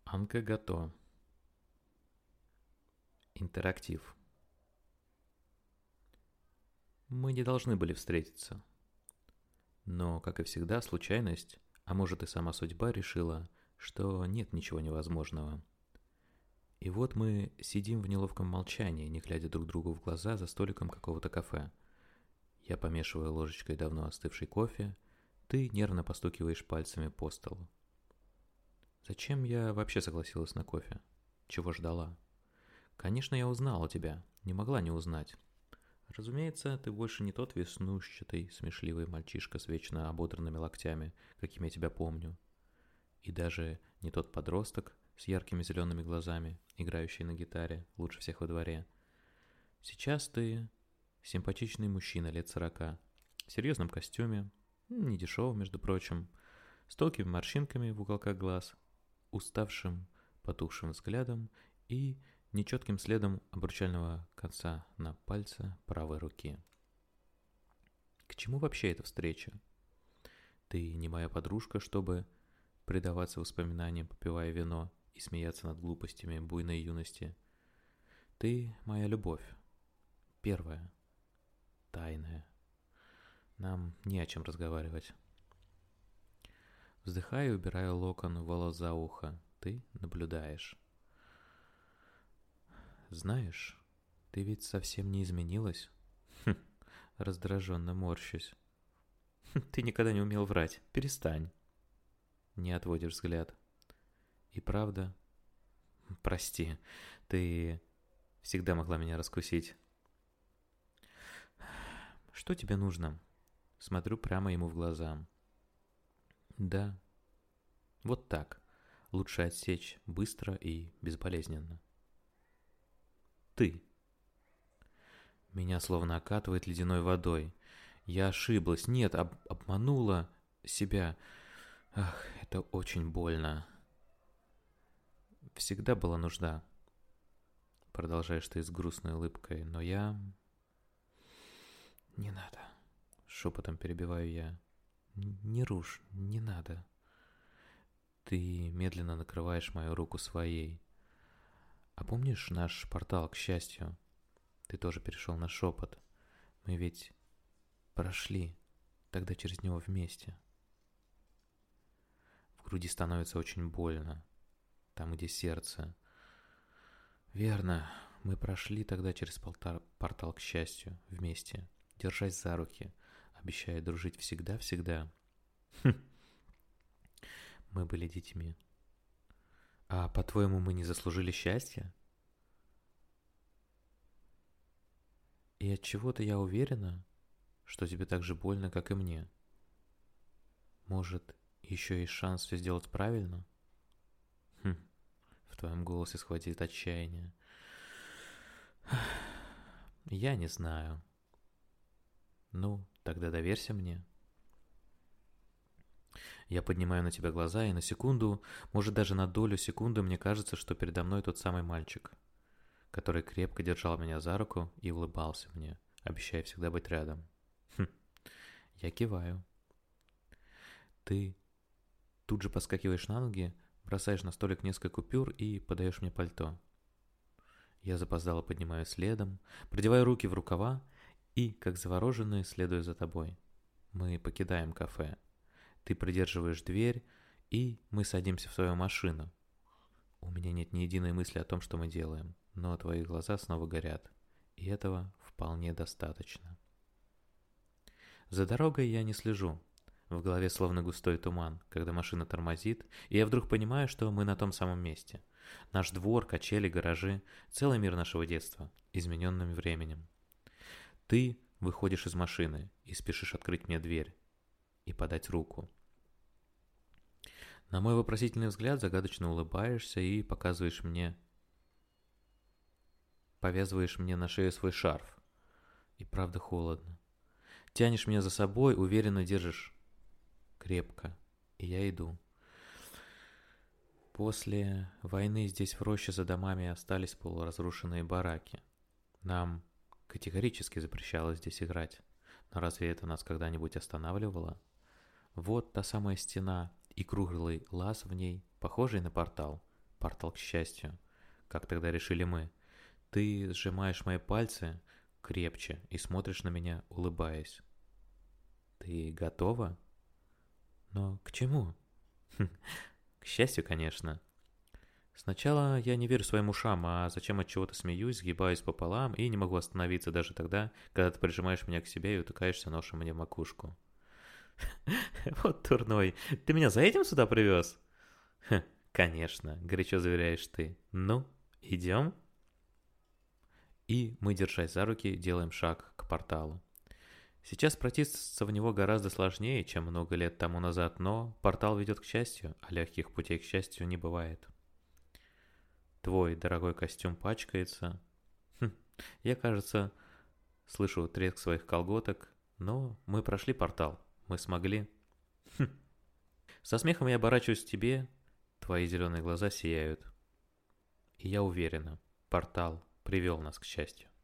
Анка Гато. Интерактив. Мы не должны были встретиться. Но, как и всегда, случайность, а может и сама судьба решила, что нет ничего невозможного. И вот мы сидим в неловком молчании, не глядя друг другу в глаза за столиком какого-то кафе. Я помешиваю ложечкой давно остывший кофе, ты нервно постукиваешь пальцами по столу. Зачем я вообще согласилась на кофе? Чего ждала? Конечно, я узнала тебя, не могла не узнать. Разумеется, ты больше не тот веснушчатый, смешливый мальчишка с вечно ободранными локтями, каким я тебя помню. И даже не тот подросток с яркими зелеными глазами, играющий на гитаре, лучше всех во дворе. Сейчас ты симпатичный мужчина лет 40, в серьезном костюме, не дешевом, между прочим, с тонкими морщинками в уголках глаз, уставшим, потухшим взглядом и нечетким следом обручального конца на пальце правой руки. К чему вообще эта встреча? Ты не моя подружка, чтобы предаваться воспоминаниям, попивая вино и смеяться над глупостями буйной юности. Ты моя любовь. Первая. Тайная. Нам не о чем разговаривать. Вздыхаю и убираю локон волос за ухо. Ты наблюдаешь. Знаешь, ты ведь совсем не изменилась? Раздраженно морщусь. Ты никогда не умел врать. Перестань. Не отводишь взгляд. И правда? Прости, ты всегда могла меня раскусить. Что тебе нужно? Смотрю прямо ему в глаза. Да. Вот так. Лучше отсечь быстро и безболезненно. Ты. Меня словно окатывает ледяной водой. Я ошиблась, нет, обманула себя. Ах, это очень больно. Всегда была нужда. Продолжаешь ты с грустной улыбкой, но я... Не надо. Шепотом перебиваю я. Не рушь, не надо. Ты медленно накрываешь мою руку своей. А помнишь наш портал, к счастью? Ты тоже перешел на шепот. Мы ведь прошли тогда через него вместе. В груди становится очень больно. Там, где сердце. Верно, мы прошли тогда через портал, к счастью, вместе, держась за руки, обещая дружить всегда-всегда. Мы были детьми. А по-твоему, мы не заслужили счастья? И от чего-то я уверена, что тебе так же больно, как и мне. Может, еще есть шанс все сделать правильно? В твоем голосе схватит отчаяние. Я не знаю. Ну, тогда доверься мне. Я поднимаю на тебя глаза, и на секунду, может даже на долю секунды, мне кажется, что передо мной тот самый мальчик, который крепко держал меня за руку и улыбался мне, обещая всегда быть рядом. Я киваю. Ты тут же подскакиваешь на ноги, бросаешь на столик несколько купюр и подаешь мне пальто. Я запоздало поднимаюсь следом, продеваю руки в рукава и, как завороженные, следую за тобой. Мы покидаем кафе. Ты придерживаешь дверь, и мы садимся в свою машину. У меня нет ни единой мысли о том, что мы делаем, но твои глаза снова горят, и этого вполне достаточно. За дорогой я не слежу. В голове словно густой туман, когда машина тормозит, и я вдруг понимаю, что мы на том самом месте. Наш двор, качели, гаражи, целый мир нашего детства, измененным временем. Ты выходишь из машины и спешишь открыть мне дверь и подать руку. На мой вопросительный взгляд загадочно улыбаешься и повязываешь мне на шею свой шарф. И правда холодно. Тянешь меня за собой, уверенно держишь крепко, и я иду. После войны здесь в роще за домами остались полуразрушенные бараки. Нам категорически запрещалось здесь играть. Но разве это нас когда-нибудь останавливало? Вот та самая стена и круглый лаз в ней, похожий на портал. Портал к счастью. Как тогда решили мы. Ты сжимаешь мои пальцы крепче и смотришь на меня, улыбаясь. Ты готова? Но к чему? К счастью, конечно. Сначала я не верю своим ушам, а зачем от чего-то смеюсь, сгибаюсь пополам и не могу остановиться даже тогда, когда ты прижимаешь меня к себе и утыкаешься носом мне в макушку. Вот турной, ты меня за этим сюда привез? Конечно, горячо заверяешь ты. Ну, идем? И мы, держась за руки, делаем шаг к порталу. Сейчас протиснуться в него гораздо сложнее, чем много лет тому назад, но портал ведет к счастью, а легких путей к счастью не бывает. Твой дорогой костюм пачкается. Я, кажется, слышу треск своих колготок, но мы прошли портал, мы смогли. Со смехом я оборачиваюсь к тебе, твои зеленые глаза сияют. И я уверена, портал привел нас к счастью.